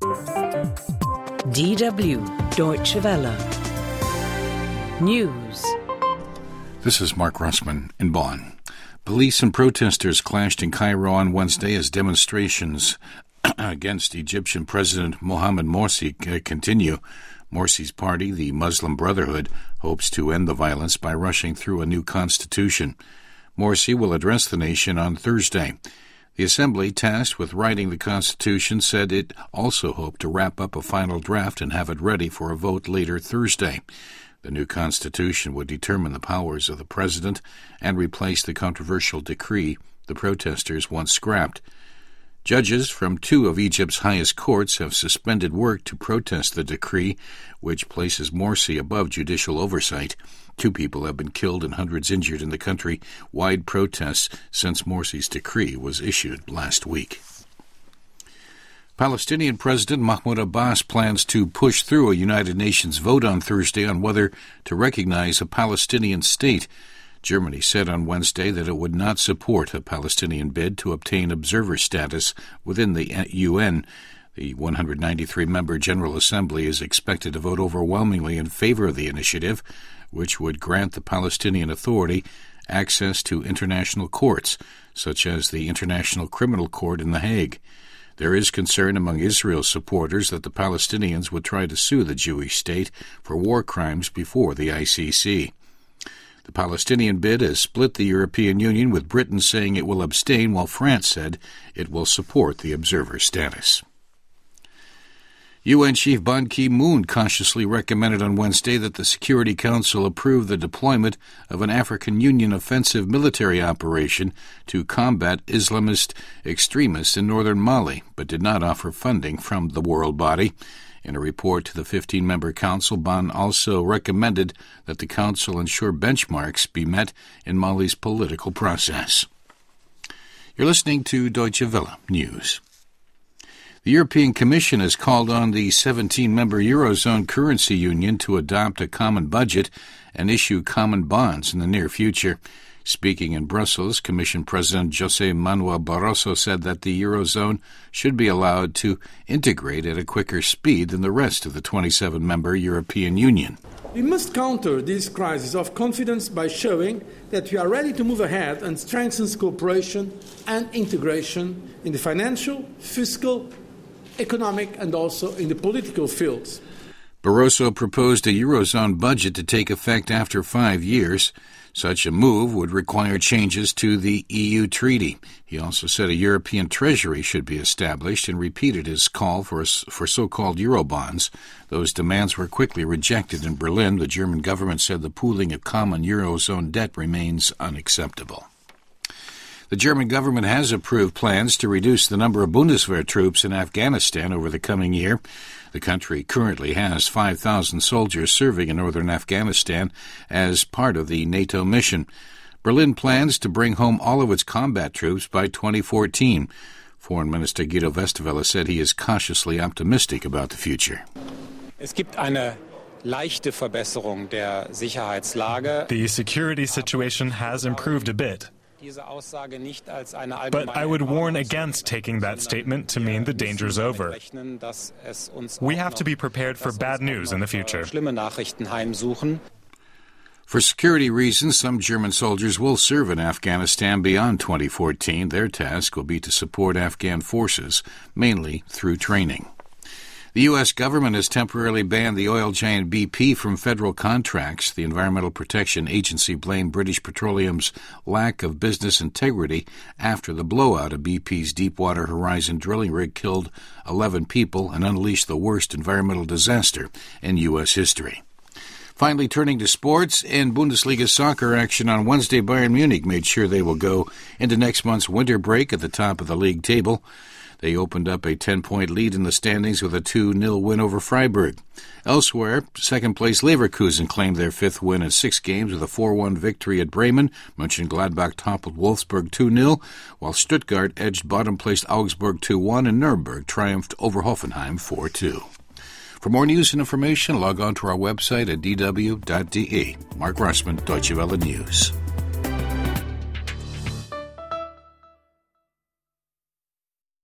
DW Deutsche Welle. News. This is Mark Russman in Bonn. Police and protesters clashed in Cairo on Wednesday as demonstrations against Egyptian President Mohamed Morsi continue. Morsi's party, the Muslim Brotherhood, hopes to end the violence by rushing through a new constitution. Morsi will address the nation on Thursday. The assembly, tasked with writing the constitution, said it also hoped to wrap up a final draft and have it ready for a vote later Thursday. The new constitution would determine the powers of the president and replace the controversial decree the protesters once scrapped. Judges from two of Egypt's highest courts have suspended work to protest the decree, which places Morsi above judicial oversight. 2 people have been killed and hundreds injured in the country-wide protests since Morsi's decree was issued last week. Palestinian President Mahmoud Abbas plans to push through a United Nations vote on Thursday on whether to recognize a Palestinian state. Germany said on Wednesday that it would not support a Palestinian bid to obtain observer status within the UN. The 193-member General Assembly is expected to vote overwhelmingly in favor of the initiative, which would grant the Palestinian Authority access to international courts, such as the International Criminal Court in The Hague. There is concern among Israel's supporters that the Palestinians would try to sue the Jewish state for war crimes before the ICC. The Palestinian bid has split the European Union, with Britain saying it will abstain, while France said it will support the observer status. UN Chief Ban Ki-moon cautiously recommended on Wednesday that the Security Council approve the deployment of an African Union offensive military operation to combat Islamist extremists in northern Mali, but did not offer funding from the world body. In a report to the 15-member council, Ban also recommended that the council ensure benchmarks be met in Mali's political process. You're listening to Deutsche Welle News. The European Commission has called on the 17-member Eurozone currency union to adopt a common budget and issue common bonds in the near future. Speaking in Brussels, Commission President José Manuel Barroso said that the Eurozone should be allowed to integrate at a quicker speed than the rest of the 27-member European Union. We must counter this crisis of confidence by showing that we are ready to move ahead and strengthen cooperation and integration in the financial, fiscal, economic and also in the political fields. Barroso proposed a Eurozone budget to take effect after 5 years. Such a move would require changes to the EU treaty. He also said a European treasury should be established and repeated his call for so-called Eurobonds. Those demands were quickly rejected in Berlin. The German government said the pooling of common Eurozone debt remains unacceptable. The German government has approved plans to reduce the number of Bundeswehr troops in Afghanistan over the coming year. The country currently has 5,000 soldiers serving in northern Afghanistan as part of the NATO mission. Berlin plans to bring home all of its combat troops by 2014. Foreign Minister Guido Westerwelle said he is cautiously optimistic about the future. Es gibt eine leichte Verbesserung der Sicherheitslage. The security situation has improved a bit. But I would warn against taking that statement to mean the danger's over. We have to be prepared for bad news in the future. For security reasons, some German soldiers will serve in Afghanistan beyond 2014. Their task will be to support Afghan forces, mainly through training. The U.S. government has temporarily banned the oil giant BP from federal contracts. The Environmental Protection Agency blamed British Petroleum's lack of business integrity after the blowout of BP's Deepwater Horizon drilling rig killed 11 people and unleashed the worst environmental disaster in U.S. history. Finally, turning to sports, in Bundesliga soccer action on Wednesday, Bayern Munich made sure they will go into next month's winter break at the top of the league table. They opened up a 10-point lead in the standings with a 2-0 win over Freiburg. Elsewhere, second-place Leverkusen claimed their 5th win in 6 games with a 4-1 victory at Bremen. Mönchengladbach toppled Wolfsburg 2-0, while Stuttgart edged bottom-placed Augsburg 2-1, and Nuremberg triumphed over Hoffenheim 4-2. For more news and information, log on to our website at dw.de. Mark Russman, Deutsche Welle News.